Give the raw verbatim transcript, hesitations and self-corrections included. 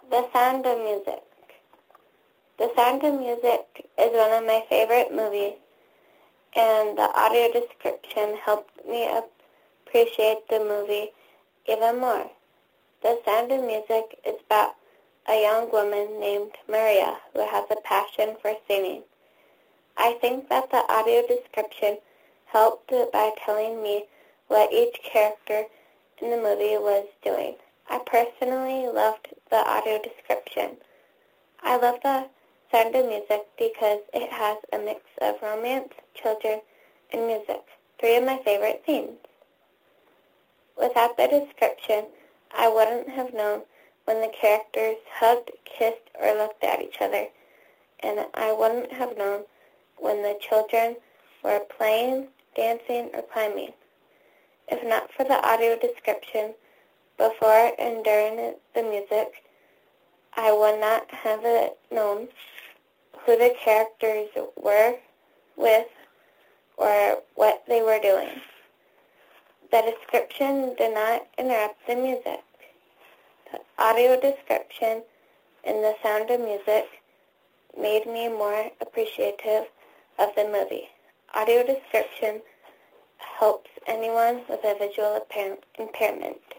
The Sound of Music. The Sound of Music is one of my favorite movies, and the audio description helped me appreciate the movie even more. The Sound of Music is about a young woman named Maria who has a passion for singing. I think that the audio description helped by telling me what each character in the movie was doing. I personally loved the audio description. I love the Sound of Music because it has a mix of romance, children, and music, three of my favorite themes. Without the description, I wouldn't have known when the characters hugged, kissed, or looked at each other, and I wouldn't have known when the children were playing, dancing, or climbing. If not for the audio description, before and during the music, I would not have known who the characters were with or what they were doing. The description did not interrupt the music. The audio description and the Sound of Music made me more appreciative of the movie. Audio description helps anyone with a visual impairment.